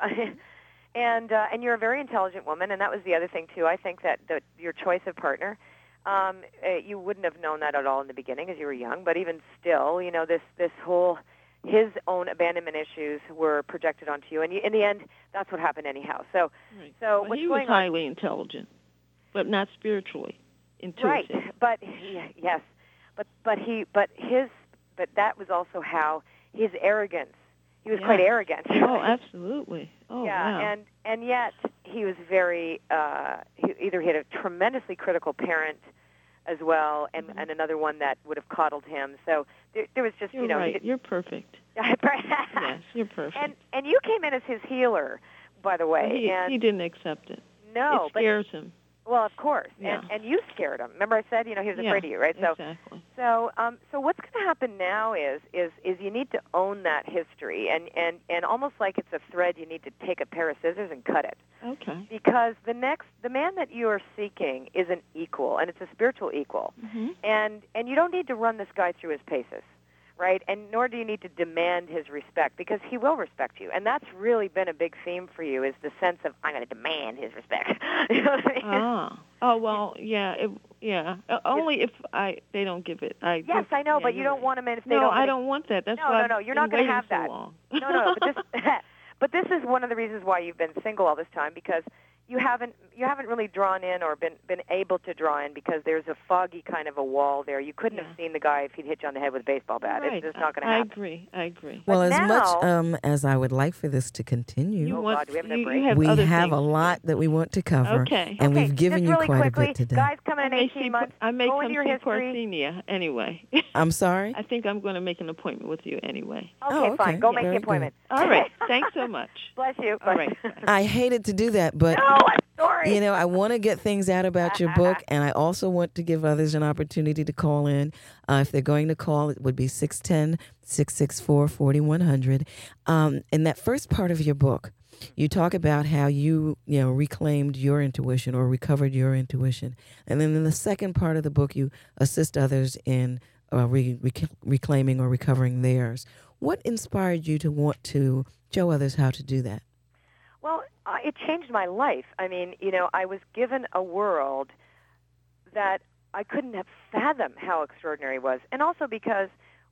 and uh, and you're a very intelligent woman, and that was the other thing, too. I think that the, your choice of partner, um, uh, you wouldn't have known that at all in the beginning as you were young, but even still, you know, this, this whole... his own abandonment issues were projected onto you, and you, in the end, that's what happened anyhow. So, right. so well, what's he going was highly on? intelligent, but not spiritually intuitive. Right, but he, yes, but but he, but his, but that was also how his arrogance. He was yeah. quite arrogant. Oh, absolutely. Oh, yeah, wow. and and yet he was very. Uh, he, either he had a tremendously critical parent as well, and, mm-hmm. and another one that would have coddled him. So there, there was just, you're you know... right. You're perfect. yes, you're perfect. And and you came in as his healer, by the way. Well, he, and he didn't accept it. No. It scares but, him. Well, of course. Yeah. And, and you scared him. Remember I said, you know, he was yeah, afraid of you, right? So, exactly. So, um, so what's going to happen now is, is, is you need to own that history, and, and, and almost like it's a thread, you need to take a pair of scissors and cut it. Okay. Because the next, the man that you are seeking is an equal, and it's a spiritual equal. Mm-hmm. And, and you don't need to run this guy through his paces, right? And nor do you need to demand his respect, because he will respect you. And that's really been a big theme for you, is the sense of, I'm going to demand his respect. You know what I mean? Ah. Oh, well, yeah, it, yeah. Uh, only if I they don't give it. I yes, give, I know, yeah, but you don't right. want them in if they no, don't. No, I don't want that. That's no, why no, no, I've you're been not going to have so that. Long. no, no, but this, but this is one of the reasons why you've been single all this time, because you haven't you haven't really drawn in or been been able to draw in, because there's a foggy kind of a wall there. You couldn't yeah. have seen the guy if he'd hit you on the head with a baseball bat. Right. It's just not going to I happen. I agree. I agree. Well, but as now, much um, as I would like for this to continue, you oh want, God, do we have enough you, break? you have we other have things. a lot that we want to cover, Okay. and okay, we've given just you really quite quickly, a bit today. Guys coming I in may eighteen see, months. I may go come into your see history. Parthenia anyway. I'm sorry? I think I'm going to make an appointment with you anyway. Okay, Oh, okay. fine. Go make Very the appointment. All right. Thanks so much. Bless you. All right. I hated to do that, but No, I'm sorry. you know, I want to get things out about your book, and I also want to give others an opportunity to call in. Uh, if they're going to call, it would be six one zero, six six four, four one zero zero. Um, in that first part of your book, you talk about how you, you know, reclaimed your intuition or recovered your intuition. And then in the second part of the book, you assist others in uh, re- rec- reclaiming or recovering theirs. What inspired you to want to show others how to do that? Well, uh, it changed my life. I mean, you know, I was given a world that I couldn't have fathomed how extraordinary it was. And also because,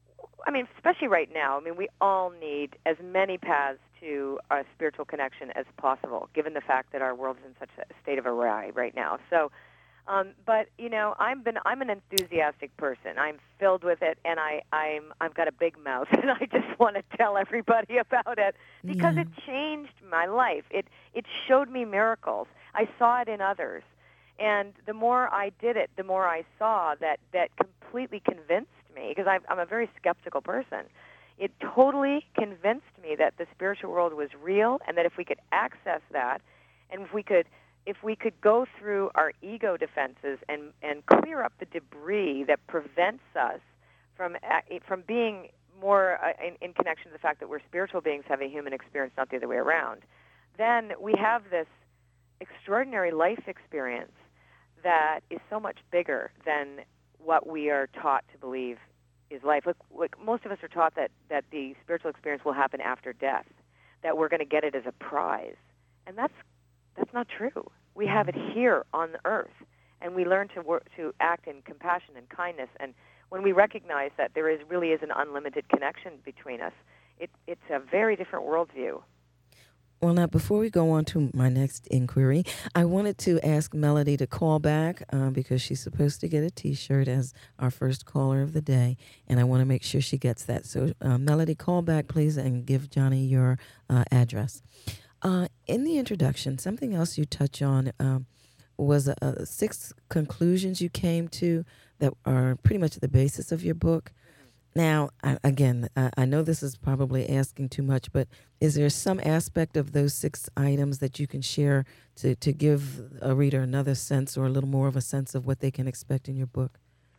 I mean, especially right now, I mean, we all need as many paths to a spiritual connection as possible, given the fact that our world is in such a state of awry right now. So, um, but you know, I've been I'm an enthusiastic person. I'm filled with it, and I I'm I've got a big mouth, and I just want to tell everybody about it because yeah. it changed my life. It it showed me miracles. I saw it in others, and the more I did it, the more I saw that that completely convinced me, because I'm a very skeptical person. It totally convinced me that the spiritual world was real, and that if we could access that, and if we could if we could go through our ego defenses and, and clear up the debris that prevents us from from being more uh, in, in connection to the fact that we're spiritual beings having a human experience, not the other way around, then we have this extraordinary life experience that is so much bigger than what we are taught to believe is life. Look, look, most of us are taught that, that the spiritual experience will happen after death, that we're going to get it as a prize. And that's that's not true. We have it here on the earth, and we learn to work, to act in compassion and kindness. And when we recognize that there is really is an unlimited connection between us, it, it's a very different worldview. Well, now, before we go on to my next inquiry, I wanted to ask Melody to call back uh, because she's supposed to get a T-shirt as our first caller of the day, and I want to make sure she gets that. So, uh, Melody, call back, please, and give Johnny your uh, address. Uh, in the introduction, something else you touch on um, was uh, six conclusions you came to that are pretty much the basis of your book. Now, I, again, I, I know this is probably asking too much, but is there some aspect of those six items that you can share to, to give a reader another sense or a little more of a sense of what they can expect in your book?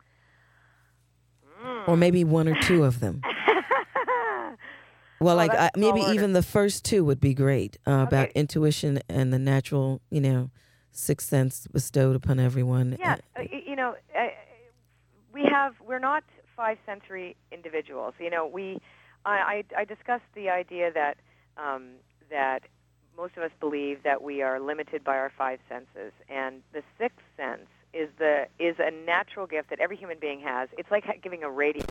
Mm. Or maybe one or two of them. Well, well, like I, maybe even the first two would be great uh, okay. about intuition and the natural, you know, sixth sense bestowed upon everyone. Yeah, uh, you know, uh, we have, we're not five sensory individuals. You know, we, I, I, I discussed the idea that um, that most of us believe that we are limited by our five senses, and the sixth sense is the is a natural gift that every human being has. It's like giving a radio.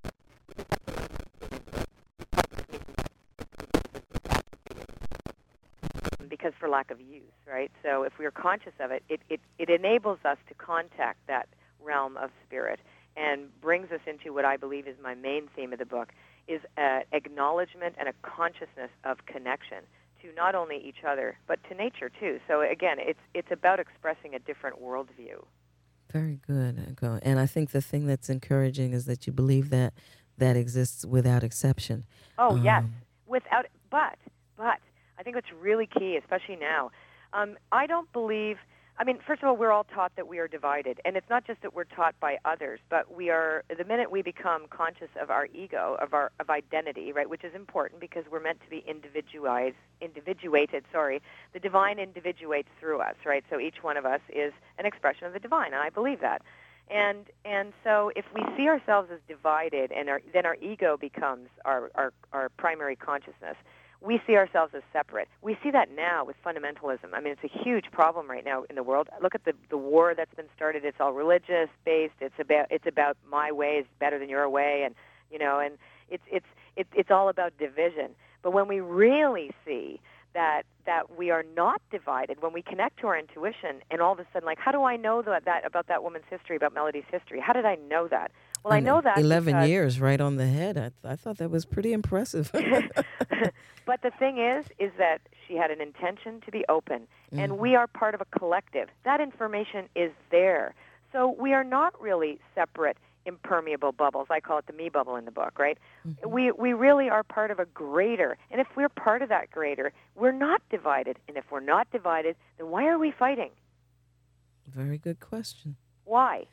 Because for lack of use, right? So if we are conscious of it, it, it, it enables us to contact that realm of spirit and brings us into what I believe is my main theme of the book, is an acknowledgement and a consciousness of connection to not only each other, but to nature too. So again, it's it's about expressing a different worldview. Very good. And I think the thing that's encouraging is that you believe that that exists without exception. Oh, um, yes. Without, but, but, I think what's really key, especially now, um, I don't believe, I mean, first of all, we're all taught that we are divided. And it's not just that we're taught by others, but we are, the minute we become conscious of our ego, of our of identity, right, which is important because we're meant to be individualized, individuated, sorry, the divine individuates through us, right? So each one of us is an expression of the divine, and I believe that. And and so if we see ourselves as divided, and our, then our ego becomes our, our, our primary consciousness, we see ourselves as separate. We see that now with fundamentalism. I mean, it's a huge problem right now in the world. Look at the the war that's been started. It's all religious based. It's about it's about my way is better than your way, and you know, and it's it's it's it's all about division. But when we really see that that we are not divided, when we connect to our intuition, and all of a sudden, like, how do I know that, that about that woman's history, about Melody's history? How did I know that? Well, I know that eleven because, years right on the head. I, th- I thought that was pretty impressive. But the thing is, is that she had an intention to be open, mm-hmm. and we are part of a collective. That information is there. So we are not really separate, impermeable bubbles. I call it the me bubble in the book, right? Mm-hmm. We we really are part of a greater. And if we're part of that greater, we're not divided. And if we're not divided, then why are we fighting? Very good question. Why?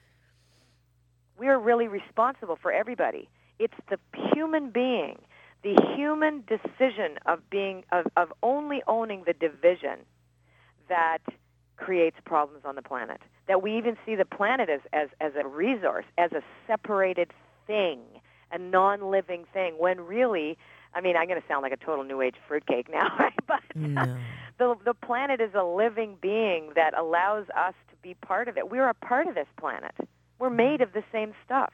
We are really responsible for everybody. It's the human being, the human decision of being of, of only owning the division that creates problems on the planet. That we even see the planet as, as, as a resource, as a separated thing, a non-living thing, when really, I mean, I'm going to sound like a total New Age fruitcake now, right? But no. the, the planet is a living being that allows us to be part of it. We're a part of this planet. We're made of the same stuff.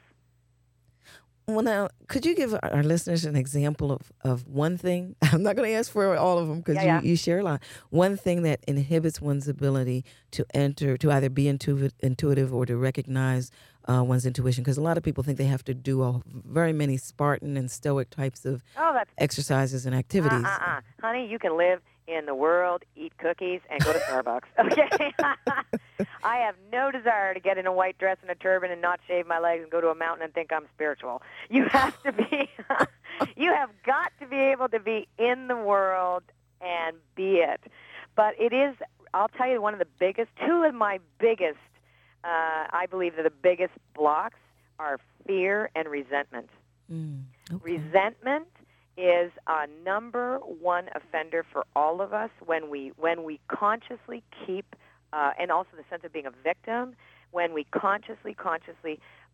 Well, now, could you give our listeners an example of, of one thing? I'm not going to ask for all of them because yeah, yeah. you, you share a lot. One thing that inhibits one's ability to enter, to either be intu- intuitive or to recognize uh, one's intuition, because a lot of people think they have to do a, very many Spartan and Stoic types of oh, that's, exercises and activities. Uh, uh, uh. Honey, you can live in the world, eat cookies, and go to Starbucks. Okay? I have no desire to get in a white dress and a turban and not shave my legs and go to a mountain and think I'm spiritual. You have to be, you have got to be able to be in the world and be it. But it is, I'll tell you, one of the biggest, two of my biggest, uh, I believe that the biggest blocks are fear and resentment. Mm, okay. Resentment is a number one offender for all of us when we when we consciously keep, uh, and also the sense of being a victim, when we consciously, consciously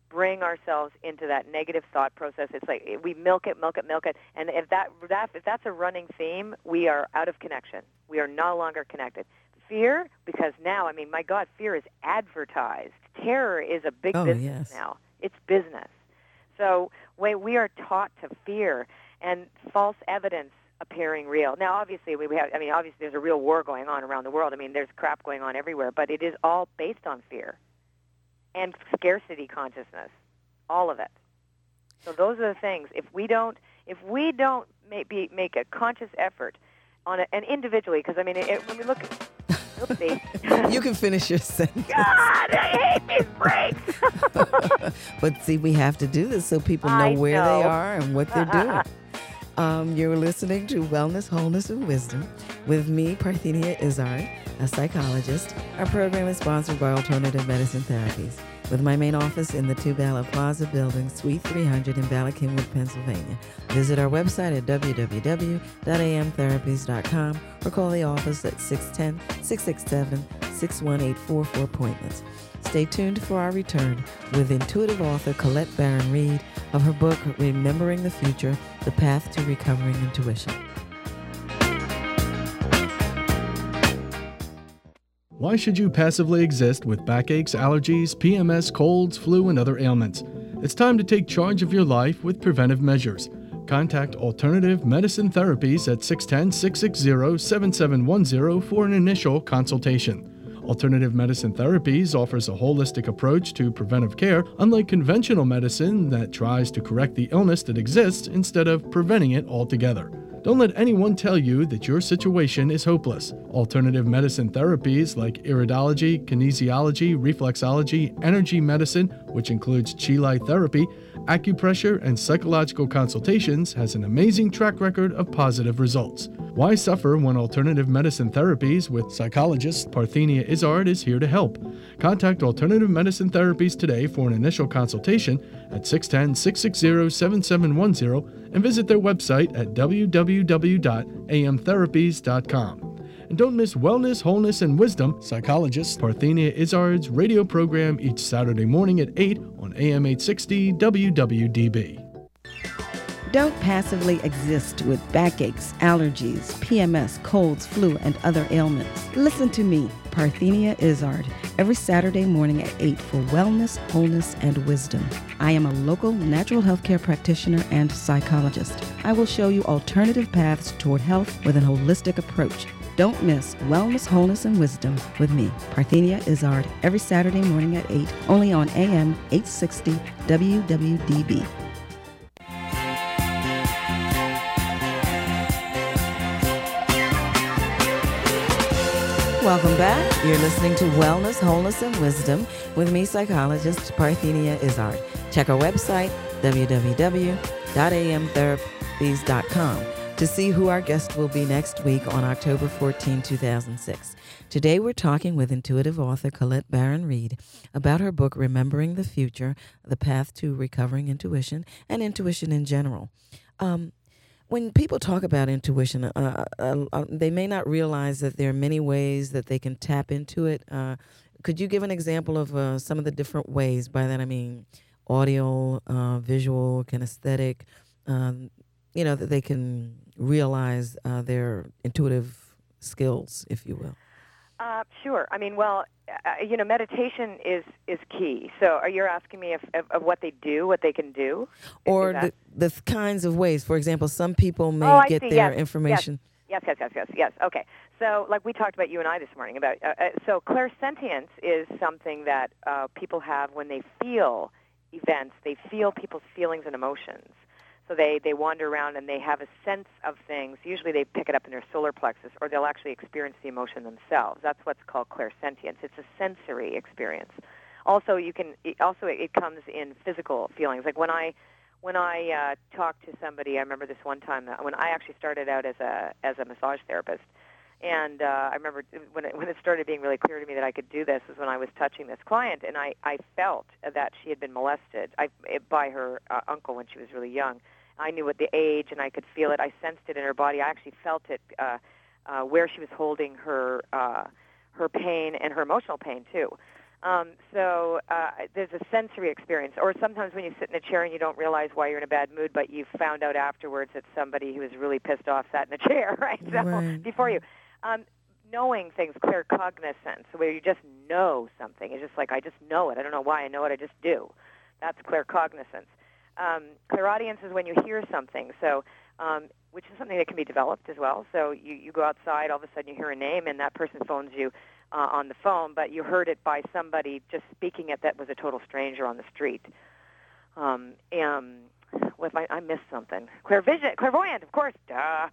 bring ourselves into that negative thought process. It's like we milk it, milk it, milk it, and if that, that if that's a running theme, we are out of connection. We are no longer connected. Fear, because now, I mean, my God, fear is advertised. Terror is a big oh, business yes. now. It's business. So we, we are taught to fear and false evidence appearing real. Now, obviously, we have, I mean, obviously there's a real war going on around the world. I mean, there's crap going on everywhere, but it is all based on fear and scarcity consciousness, all of it. So those are the things. If we don't, if we don't make, be, make a conscious effort on it, and individually, because I mean, it, when we look, oopsie. You can finish your sentence. God, I hate these breaks. But see, we have to do this so people know I where know. they are and what they're doing. Um, you're listening to Wellness, Wholeness, and Wisdom with me, Parthenia Izzard, a psychologist. Our program is sponsored by Alternative Medicine Therapies, with my main office in the Two Ballot Plaza building, Suite three hundred in Bala Cynwyd, Pennsylvania. Visit our website at w w w dot a m therapies dot com or call the office at six one zero, six six seven, six one eight four for appointments. Stay tuned for our return with intuitive author Colette Baron-Reid of her book, Remembering the Future, The Path to Recovering Intuition. Why should you passively exist with backaches, allergies, P M S, colds, flu, and other ailments? It's time to take charge of your life with preventive measures. Contact Alternative Medicine Therapies at six one zero, six six zero, seven seven one zero for an initial consultation. Alternative Medicine Therapies offers a holistic approach to preventive care, unlike conventional medicine that tries to correct the illness that exists instead of preventing it altogether. Don't let anyone tell you that your situation is hopeless. Alternative medicine therapies like iridology, kinesiology, reflexology, energy medicine, which includes Chi Light therapy, acupressure, and psychological consultations, has an amazing track record of positive results. Why suffer when alternative medicine therapies with psychologist Parthenia Izzard is here to help? Contact Alternative Medicine Therapies today for an initial consultation at six one zero, six six zero, seven seven one zero and visit their website at w w w dot a m therapies dot com. And don't miss Wellness, Wholeness, and Wisdom, psychologist Parthenia Izzard's radio program each Saturday morning at eight on A M eight sixty W W D B. Don't passively exist with backaches, allergies, P M S, colds, flu, and other ailments. Listen to me, Parthenia Izzard, every Saturday morning at eight for Wellness, Wholeness, and Wisdom. I am a local natural health care practitioner and psychologist. I will show you alternative paths toward health with an holistic approach. Don't miss Wellness, Wholeness, and Wisdom with me, Parthenia Izzard, every Saturday morning at eight, only on A M eight sixty W W D B. Welcome back. You're listening to Wellness, Wholeness, and Wisdom with me, psychologist Parthenia Izzard. Check our website, w w w dot a m therapies dot com, to see who our guest will be next week on October fourteenth, two thousand six. Today we're talking with intuitive author Colette Baron-Reid about her book, Remembering the Future, The Path to Recovering Intuition, and intuition in general. Um, When people talk about intuition, uh, uh, uh, they may not realize that there are many ways that they can tap into it. Uh, could you give an example of uh, some of the different ways? By that I mean audio, uh, visual, kinesthetic, um, you know, that they can realize uh, their intuitive skills, if you will. Uh, sure. I mean, well, uh, you know, meditation is, is key. So are you asking me if, of, of what they do, what they can do? Or the, the kinds of ways. For example, some people may oh, get see. their yes. information. Yes. yes, yes, yes, yes, yes. Okay. So like we talked about you and I this morning about, uh, uh, so clairsentience is something that uh, people have when they feel events. They feel people's feelings and emotions. So they, they wander around and they have a sense of things. Usually they pick it up in their solar plexus, or they'll actually experience the emotion themselves. That's what's called clairsentience. It's a sensory experience. Also, you can. It, also, it comes in physical feelings. Like when I, when I uh, talk to somebody, I remember this one time that when I actually started out as a as a massage therapist, and uh, I remember when it, when it started being really clear to me that I could do this was when I was touching this client, and I, I felt that she had been molested I, by her uh, uncle when she was really young. I knew what the age, and I could feel it. I sensed it in her body. I actually felt it uh, uh, where she was holding her uh, her pain and her emotional pain too. Um, so uh, there's a sensory experience. Or sometimes when you sit in a chair and you don't realize why you're in a bad mood, but you found out afterwards that somebody who was really pissed off sat in a chair, right? So Right. before you. Um, knowing things, claircognizance, where you just know something. It's just like, I just know it. I don't know why I know it. I just do. That's claircognizance. Um, clairaudience is when you hear something, so um, which is something that can be developed as well. So you, you go outside, all of a sudden you hear a name, and that person phones you uh, on the phone, but you heard it by somebody just speaking it that was a total stranger on the street. Um, and what if I, I missed something? Clairvision, clairvoyant, of course, duh.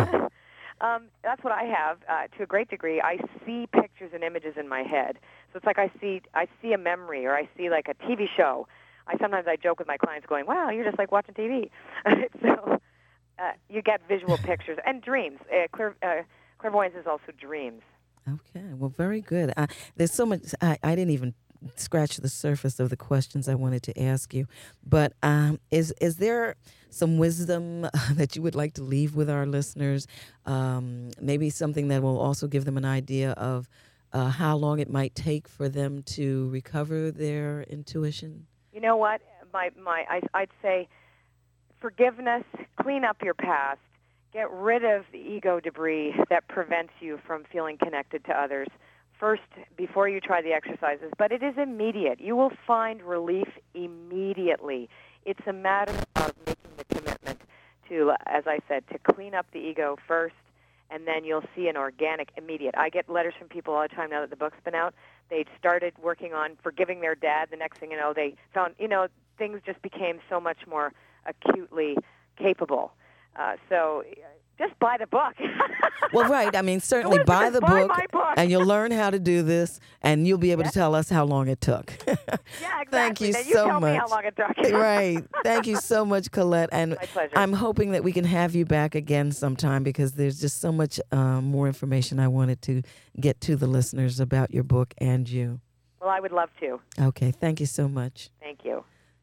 um, that's what I have uh, to a great degree. I see pictures and images in my head. So it's like I see I see a memory, or I see like a T V show. I sometimes I joke with my clients, going, "Wow, you're just like watching T V." so uh, you get visual pictures and dreams. Uh, clair, uh, clairvoyance is also dreams. Okay, well, very good. Uh, there's so much. I, I didn't even scratch the surface of the questions I wanted to ask you. But um, is is there some wisdom uh, that you would like to leave with our listeners? Um, maybe something that will also give them an idea of uh, how long it might take for them to recover their intuition? You know what? My my I, I'd say forgiveness. Clean up your past. Get rid of the ego debris that prevents you from feeling connected to others first before you try the exercises. But it is immediate. You will find relief immediately. It's a matter of making the commitment to, as I said, to clean up the ego first, and then you'll see an organic, immediate. I get letters from people all the time now that the book's been out. They started working on forgiving their dad. The next thing you know, they found, you know, things just became so much more acutely capable. Uh, so just buy the book. Well, right. I mean, certainly Elizabeth, buy the buy book, my book. and you'll learn how to do this, and you'll be able Yeah. to tell us how long it took. Yeah, exactly. Thank you Now you so tell much. me how long it took. Right. Thank you so much, Colette. And My pleasure. I'm hoping that we can have you back again sometime, because there's just so much um, more information I wanted to get to the listeners about your book and you. Well, I would love to. Okay. Thank you so much. Thank you.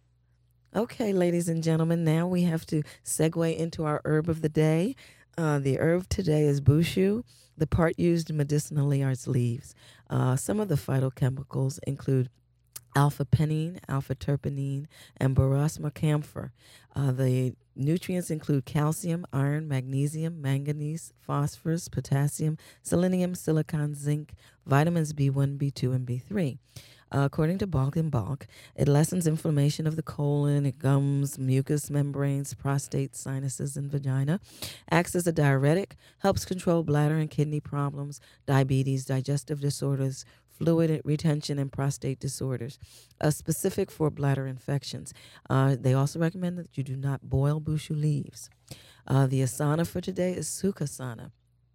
Okay, ladies and gentlemen, now we have to segue into our herb of the day. Uh, the herb today is bushu. The part used medicinally are its leaves. Uh, some of the phytochemicals include alpha-penine, alpha-terpenine, and borosma camphor. Uh, the nutrients include calcium, iron, magnesium, manganese, phosphorus, potassium, selenium, silicon, zinc, vitamins B one, B two, and B three. Uh, according to Balk and Balk, it lessens inflammation of the colon, it gums, mucous membranes, prostate, sinuses, and vagina, acts as a diuretic, helps control bladder and kidney problems, diabetes, digestive disorders, fluid retention, and prostate disorders, uh, specific for bladder infections. Uh, they also recommend that you do not boil bushu leaves. Uh, the asana for today is Sukhasana.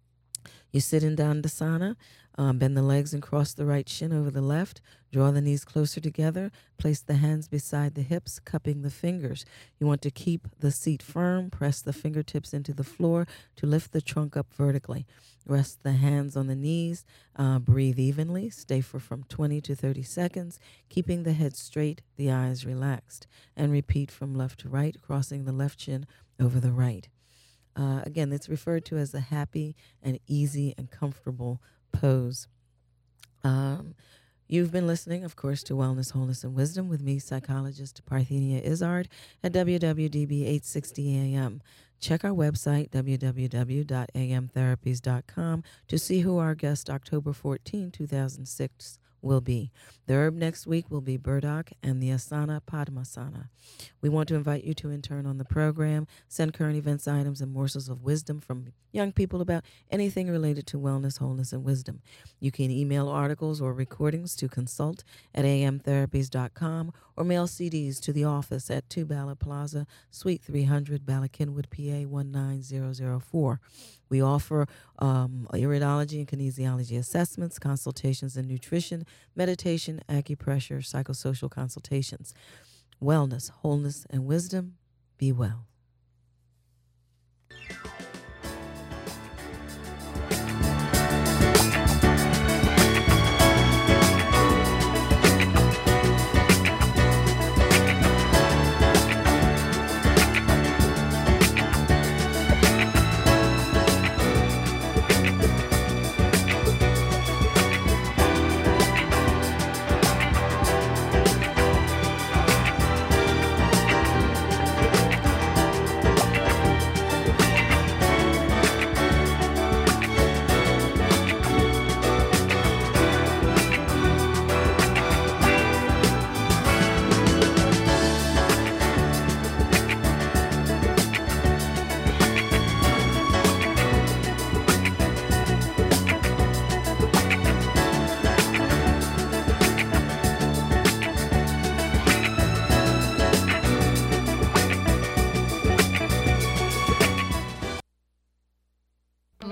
You sit in Dandasana, um, bend the legs and cross the right shin over the left, draw the knees closer together, place the hands beside the hips, cupping the fingers. You want to keep the seat firm, press the fingertips into the floor to lift the trunk up vertically. Rest the hands on the knees, uh, breathe evenly, stay for from twenty to thirty seconds, keeping the head straight, the eyes relaxed, and repeat from left to right, crossing the left shin over the right. Uh, again, it's referred to as a happy and easy and comfortable pose. Um, you've been listening, of course, to Wellness, Wholeness, and Wisdom with me, psychologist Parthenia Izzard at W W D B eight sixty A M. Check our website, w w w dot a m therapies dot com, to see who our guest October fourteenth, two thousand six will be. The herb next week will be burdock and the asana Padmasana. We want to invite you to intern on the program, send current events, items, and morsels of wisdom from young people about anything related to wellness, wholeness, and wisdom. You can email articles or recordings to consult at a m therapies dot com or mail C Ds to the office at two Ballard Plaza, Suite three hundred, Bala Kenwood, P A one nine zero zero four. We offer um, iridology and kinesiology assessments, consultations in nutrition, meditation, acupressure, psychosocial consultations. Wellness, wholeness, and wisdom. Be well.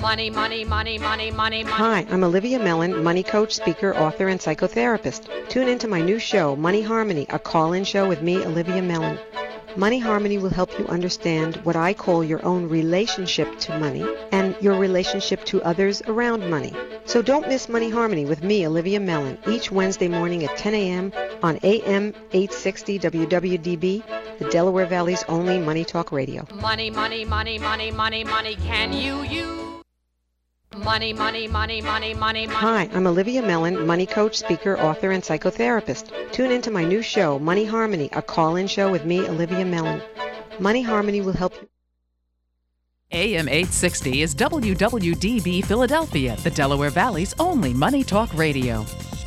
Money, money, money, money, money, money. Hi, I'm Olivia Mellon, money coach, speaker, author, and psychotherapist. Tune into my new show, Money Harmony, a call-in show with me, Olivia Mellon. Money Harmony will help you understand what I call your own relationship to money and your relationship to others around money. So don't miss Money Harmony with me, Olivia Mellon, each Wednesday morning at ten a.m. on A M eight sixty W W D B, the Delaware Valley's only Money Talk Radio. Money, money, money, money, money, money, can you use? Money, money, money, money, money, money. Hi, I'm Olivia Mellon, money coach, speaker, author, and psychotherapist. Tune into my new show, Money Harmony, a call-in show with me, Olivia Mellon. Money Harmony will help you. A M eight sixty is W W D B Philadelphia, the Delaware Valley's only Money Talk Radio.